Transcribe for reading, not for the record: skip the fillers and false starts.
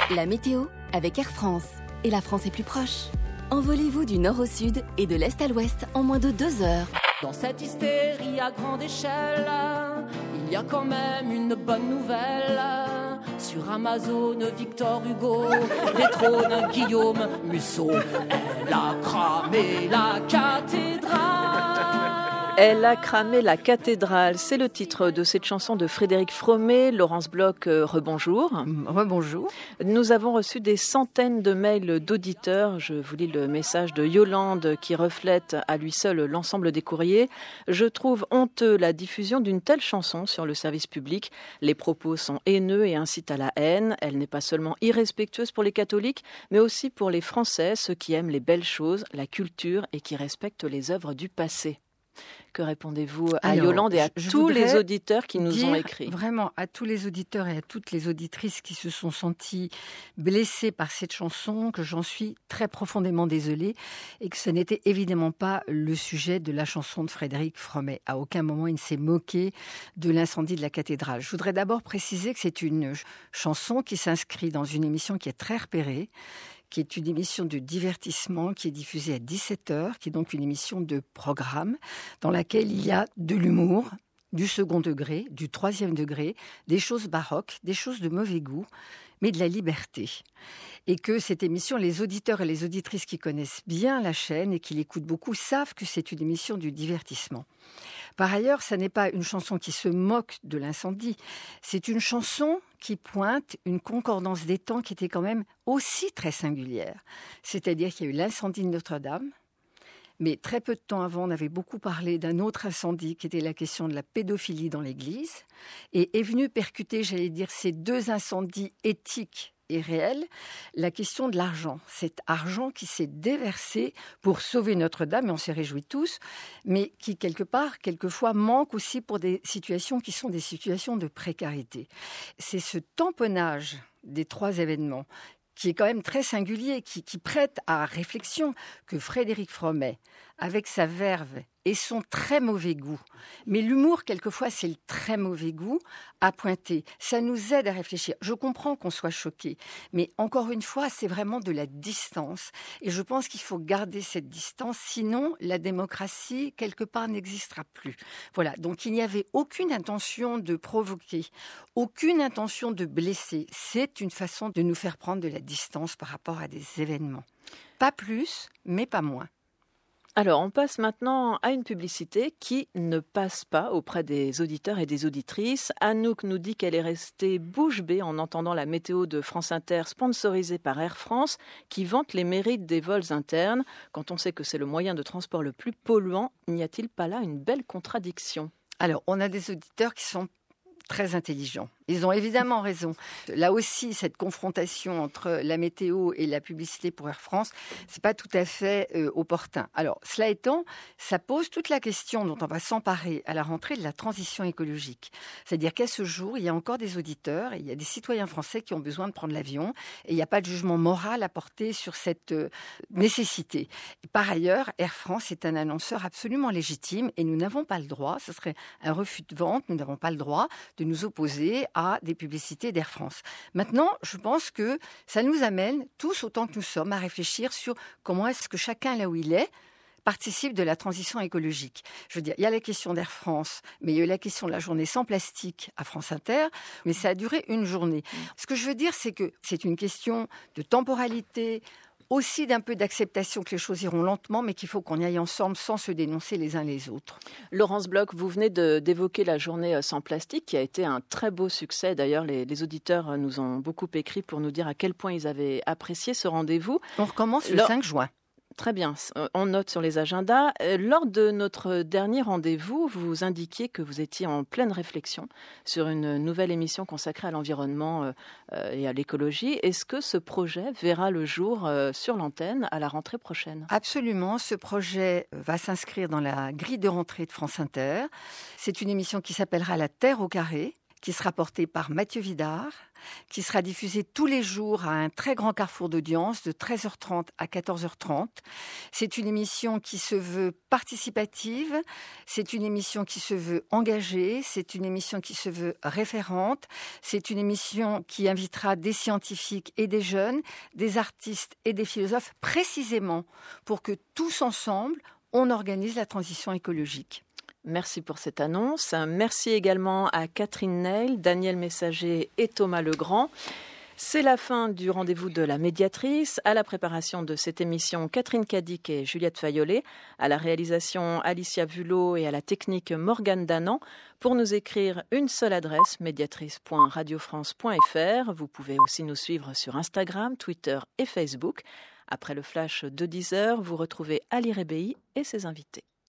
La météo avec Air France. Et la France est plus proche. Envolez-vous du nord au sud et de l'est à l'ouest en moins de 2 heures. Dans cette hystérie à grande échelle, il y a quand même une bonne nouvelle. Sur Amazon, Victor Hugo détrône Guillaume Musso. Elle a cramé la cathédrale. Elle a cramé la cathédrale, c'est le titre de cette chanson de Frédéric Fromet. Laurence Bloch, rebonjour. Rebonjour. Nous avons reçu des centaines de mails d'auditeurs. Je vous lis le message de Yolande qui reflète à lui seul l'ensemble des courriers. Je trouve honteux la diffusion d'une telle chanson sur le service public. Les propos sont haineux et incitent à la haine. Elle n'est pas seulement irrespectueuse pour les catholiques, mais aussi pour les Français, ceux qui aiment les belles choses, la culture et qui respectent les œuvres du passé. Que répondez-vous à Yolande et à tous les auditeurs qui nous ont écrit? Vraiment, à tous les auditeurs et à toutes les auditrices qui se sont sentis blessés par cette chanson, que j'en suis très profondément désolée et que ce n'était évidemment pas le sujet de la chanson de Frédéric Fromet. À aucun moment, il ne s'est moqué de l'incendie de la cathédrale. Je voudrais d'abord préciser que c'est une chanson qui s'inscrit dans une émission qui est très repérée, qui est une émission de divertissement qui est diffusée à 17h, qui est donc une émission de programme dans laquelle il y a de l'humour, du second degré, du troisième degré, des choses baroques, des choses de mauvais goût, mais de la liberté. Et que cette émission, les auditeurs et les auditrices qui connaissent bien la chaîne et qui l'écoutent beaucoup savent que c'est une émission du divertissement. Par ailleurs, ça n'est pas une chanson qui se moque de l'incendie, c'est une chanson qui pointe une concordance des temps qui était quand même aussi très singulière. C'est-à-dire qu'il y a eu l'incendie de Notre-Dame, mais très peu de temps avant, on avait beaucoup parlé d'un autre incendie qui était la question de la pédophilie dans l'Église, et est venu percuter, j'allais dire, ces deux incendies éthiques et réel, la question de l'argent. Cet argent qui s'est déversé pour sauver Notre-Dame, et on s'est réjouis tous, mais qui, quelquefois, manque aussi pour des situations qui sont des situations de précarité. C'est ce tamponnage des trois événements qui est quand même très singulier, qui prête à réflexion, que Frédéric Fromet, avec sa verve et son très mauvais goût, mais l'humour, quelquefois, c'est le très mauvais goût, à pointer. Ça nous aide à réfléchir. Je comprends qu'on soit choqué, mais encore une fois, c'est vraiment de la distance. Et je pense qu'il faut garder cette distance, sinon la démocratie, quelque part, n'existera plus. Voilà, donc il n'y avait aucune intention de provoquer, aucune intention de blesser. C'est une façon de nous faire prendre de la distance par rapport à des événements. Pas plus, mais pas moins. Alors, on passe maintenant à une publicité qui ne passe pas auprès des auditeurs et des auditrices. Anouk nous dit qu'elle est restée bouche bée en entendant la météo de France Inter sponsorisée par Air France qui vante les mérites des vols internes. Quand on sait que c'est le moyen de transport le plus polluant, n'y a-t-il pas là une belle contradiction ? Alors, on a des auditeurs qui sont très intelligents. Ils ont évidemment raison. Là aussi, cette confrontation entre la météo et la publicité pour Air France, c'est pas tout à fait opportun. Alors, cela étant, ça pose toute la question dont on va s'emparer à la rentrée de la transition écologique. C'est-à-dire qu'à ce jour, il y a encore des auditeurs et il y a des citoyens français qui ont besoin de prendre l'avion et il n'y a pas de jugement moral à porter sur cette nécessité. Et par ailleurs, Air France est un annonceur absolument légitime et nous n'avons pas le droit, ce serait un refus de vente, nous n'avons pas le droit de nous opposer à des publicités d'Air France. Maintenant, je pense que ça nous amène, tous autant que nous sommes, à réfléchir sur comment est-ce que chacun, là où il est, participe de la transition écologique. Je veux dire, il y a la question d'Air France, mais il y a eu la question de la journée sans plastique à France Inter, mais ça a duré une journée. Ce que je veux dire, c'est que c'est une question de temporalité, aussi d'un peu d'acceptation que les choses iront lentement, mais qu'il faut qu'on y aille ensemble sans se dénoncer les uns les autres. Laurence Bloch, vous venez d'évoquer la journée sans plastique, qui a été un très beau succès. D'ailleurs, les auditeurs nous ont beaucoup écrit pour nous dire à quel point ils avaient apprécié ce rendez-vous. On recommence le 5 juin. Très bien, on note sur les agendas. Lors de notre dernier rendez-vous, vous indiquiez que vous étiez en pleine réflexion sur une nouvelle émission consacrée à l'environnement et à l'écologie. Est-ce que ce projet verra le jour sur l'antenne à la rentrée prochaine ? Absolument, ce projet va s'inscrire dans la grille de rentrée de France Inter. C'est une émission qui s'appellera La Terre au carré, qui sera portée par Mathieu Vidard, qui sera diffusée tous les jours à un très grand carrefour d'audience de 13h30 à 14h30. C'est une émission qui se veut participative, c'est une émission qui se veut engagée, c'est une émission qui se veut référente, c'est une émission qui invitera des scientifiques et des jeunes, des artistes et des philosophes, précisément pour que tous ensemble, on organise la transition écologique. Merci pour cette annonce. Merci également à Catherine Neil, Daniel Messager et Thomas Legrand. C'est la fin du rendez-vous de la médiatrice. À la préparation de cette émission, Catherine Cadic et Juliette Fayolet. À la réalisation, Alicia Vulot et à la technique, Morgane Danan. Pour nous écrire, une seule adresse, médiatrice.radiofrance.fr. Vous pouvez aussi nous suivre sur Instagram, Twitter et Facebook. Après le flash de 10h, vous retrouvez Ali Rebéi et ses invités.